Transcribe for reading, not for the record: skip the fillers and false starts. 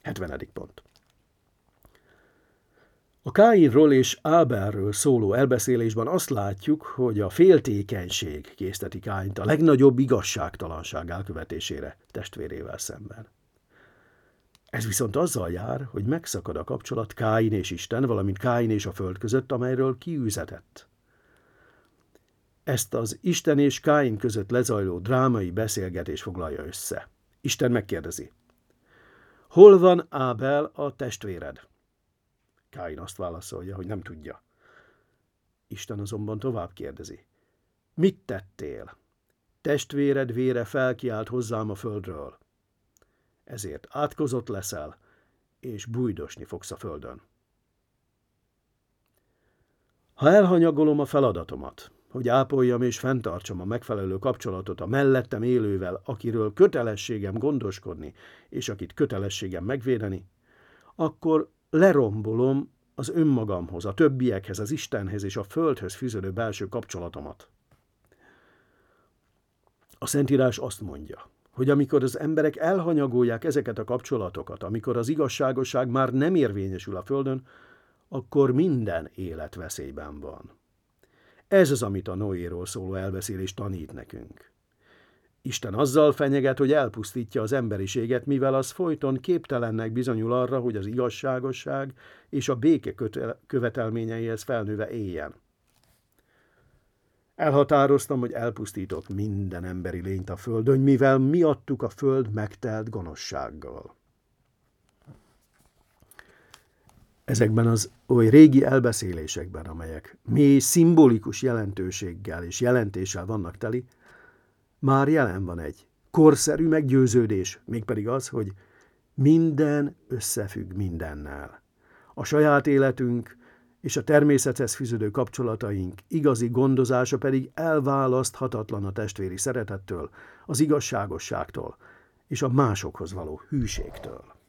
70. pont. A Káinról és Ábelről szóló elbeszélésben azt látjuk, hogy a féltékenység készteti Káint a legnagyobb igazságtalanság elkövetésére testvérével szemben. Ez viszont azzal jár, hogy megszakad a kapcsolat Káin és Isten, valamint Káin és a föld között, amelyről kiüzetett. Ezt az Isten és Káin között lezajló drámai beszélgetés foglalja össze. Isten megkérdezi: hol van Ábel a testvéred? Káin azt válaszolja, hogy nem tudja. Isten azonban tovább kérdezi: mit tettél? Testvéred vére felkiált hozzám a földről. Ezért átkozott leszel, és bújdosni fogsz a földön. Ha elhanyagolom a feladatomat, hogy ápoljam és fenntartsam a megfelelő kapcsolatot a mellettem élővel, akiről kötelességem gondoskodni, és akit kötelességem megvédeni, akkor lerombolom az önmagamhoz, a többiekhez, az Istenhez és a földhöz fűződő belső kapcsolatomat. A Szentírás azt mondja, hogy amikor az emberek elhanyagolják ezeket a kapcsolatokat, amikor az igazságosság már nem érvényesül a földön, akkor minden élet veszélyben van. Ez az, amit a Noéról szóló elbeszélés tanít nekünk. Isten azzal fenyeget, hogy elpusztítja az emberiséget, mivel az folyton képtelennek bizonyul arra, hogy az igazságosság és a béke követelményeihez felnőve éljen. Elhatároztam, hogy elpusztítok minden emberi lényt a földön, mivel miattuk a föld megtelt gonoszsággal. Ezekben az oly régi elbeszélésekben, amelyek mély szimbolikus jelentőséggel és jelentéssel vannak teli, már jelen van egy korszerű meggyőződés, mégpedig az, hogy minden összefügg mindennel. A saját életünk és a természethez fűződő kapcsolataink igazi gondozása pedig elválaszthatatlan a testvéri szeretettől, az igazságosságtól és a másokhoz való hűségtől.